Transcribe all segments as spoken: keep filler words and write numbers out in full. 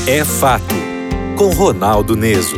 É Fato, com Ronaldo Neso.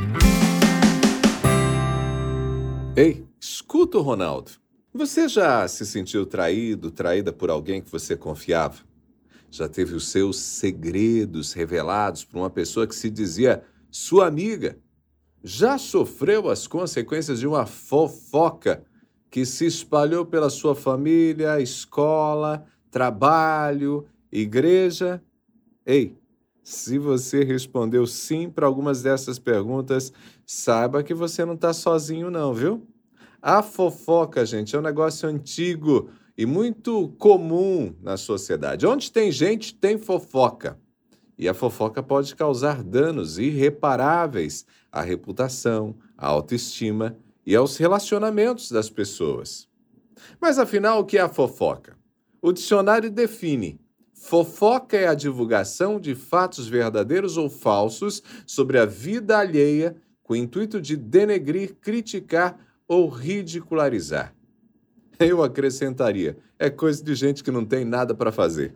Ei, escuta o Ronaldo. Você já se sentiu traído, traída por alguém que você confiava? Já teve os seus segredos revelados por uma pessoa que se dizia sua amiga? Já sofreu as consequências de uma fofoca que se espalhou pela sua família, escola, trabalho, igreja? Ei, se você respondeu sim para algumas dessas perguntas, saiba que você não está sozinho não, viu? A fofoca, gente, é um negócio antigo e muito comum na sociedade. Onde tem gente, tem fofoca. E a fofoca pode causar danos irreparáveis à reputação, à autoestima e aos relacionamentos das pessoas. Mas afinal, o que é a fofoca? O dicionário define: fofoca é a divulgação de fatos verdadeiros ou falsos sobre a vida alheia com o intuito de denegrir, criticar ou ridicularizar. Eu acrescentaria, é coisa de gente que não tem nada para fazer.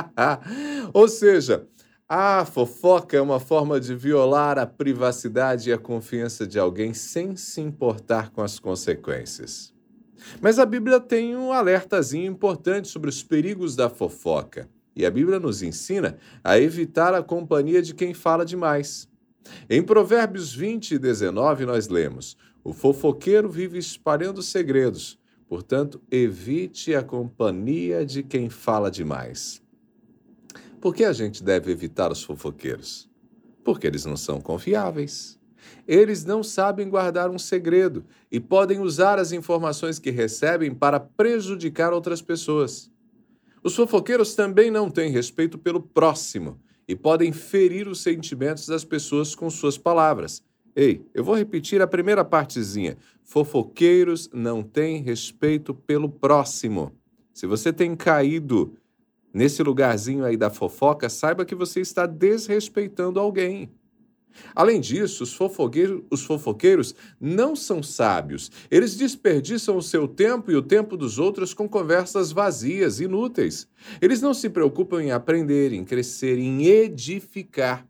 Ou seja, a fofoca é uma forma de violar a privacidade e a confiança de alguém sem se importar com as consequências. Mas a Bíblia tem um alertazinho importante sobre os perigos da fofoca. E a Bíblia nos ensina a evitar a companhia de quem fala demais. Em Provérbios vinte, dezenove, nós lemos: o fofoqueiro vive espalhando segredos, portanto, evite a companhia de quem fala demais. Por que a gente deve evitar os fofoqueiros? Porque eles não são confiáveis. Eles não sabem guardar um segredo e podem usar as informações que recebem para prejudicar outras pessoas. Os fofoqueiros também não têm respeito pelo próximo e podem ferir os sentimentos das pessoas com suas palavras. Ei, eu vou repetir a primeira partezinha. Fofoqueiros não têm respeito pelo próximo. Se você tem caído nesse lugarzinho aí da fofoca, saiba que você está desrespeitando alguém. Além disso, os fofoqueiros, os fofoqueiros não são sábios. Eles desperdiçam o seu tempo e o tempo dos outros com conversas vazias, inúteis. Eles não se preocupam em aprender, em crescer, em edificar.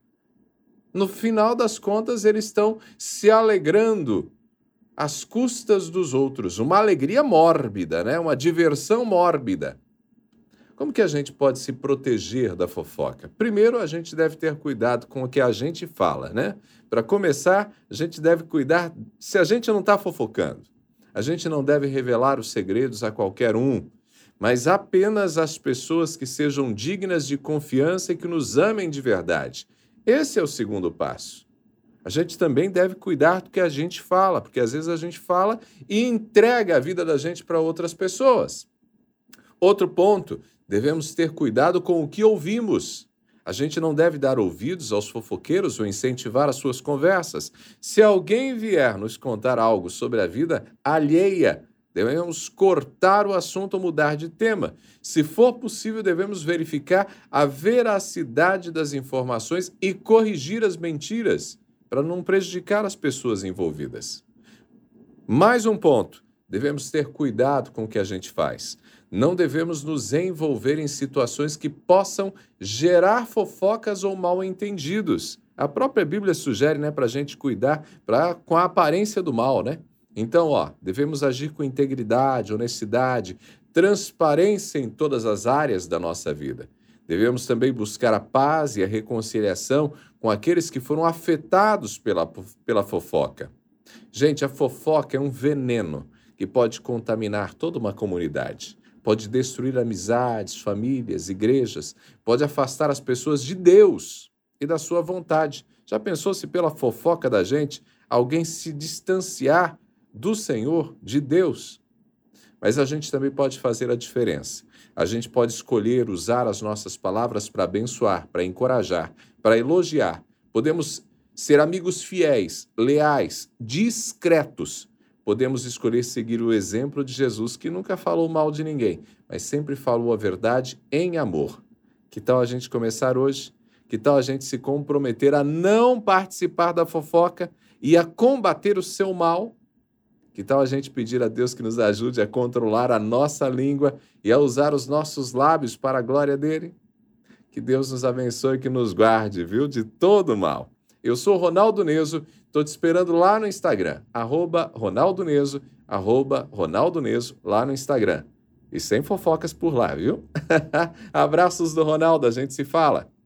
No final das contas, eles estão se alegrando às custas dos outros. Uma alegria mórbida, né? Uma diversão mórbida. Como que a gente pode se proteger da fofoca? Primeiro, a gente deve ter cuidado com o que a gente fala, né? Para começar, a gente deve cuidar se a gente não está fofocando. A gente não deve revelar os segredos a qualquer um, mas apenas às pessoas que sejam dignas de confiança e que nos amem de verdade. Esse é o segundo passo. A gente também deve cuidar do que a gente fala, porque às vezes a gente fala e entrega a vida da gente para outras pessoas. Outro ponto, devemos ter cuidado com o que ouvimos. A gente não deve dar ouvidos aos fofoqueiros ou incentivar as suas conversas. Se alguém vier nos contar algo sobre a vida alheia, devemos cortar o assunto ou mudar de tema. Se for possível, devemos verificar a veracidade das informações e corrigir as mentiras, para não prejudicar as pessoas envolvidas. Mais um ponto, devemos ter cuidado com o que a gente faz. Não devemos nos envolver em situações que possam gerar fofocas ou mal-entendidos. A própria Bíblia sugere, né, para a gente cuidar pra, com a aparência do mal, né? Então, ó, devemos agir com integridade, honestidade, transparência em todas as áreas da nossa vida. Devemos também buscar a paz e a reconciliação com aqueles que foram afetados pela, pela fofoca. Gente, a fofoca é um veneno que pode contaminar toda uma comunidade. Pode destruir amizades, famílias, igrejas, pode afastar as pessoas de Deus e da sua vontade. Já pensou se pela fofoca da gente alguém se distanciar do Senhor, de Deus? Mas a gente também pode fazer a diferença. A gente pode escolher usar as nossas palavras para abençoar, para encorajar, para elogiar. Podemos ser amigos fiéis, leais, discretos. Podemos escolher seguir o exemplo de Jesus, que nunca falou mal de ninguém, mas sempre falou a verdade em amor. Que tal a gente começar hoje? Que tal a gente se comprometer a não participar da fofoca e a combater o seu mal? Que tal a gente pedir a Deus que nos ajude a controlar a nossa língua e a usar os nossos lábios para a glória dele? Que Deus nos abençoe e que nos guarde, viu, de todo mal. Eu sou Ronaldo Neso, estou te esperando lá no Instagram, arroba Ronaldo Neso, arroba Ronaldo Neso, lá no Instagram. E sem fofocas por lá, viu? Abraços do Ronaldo, a gente se fala.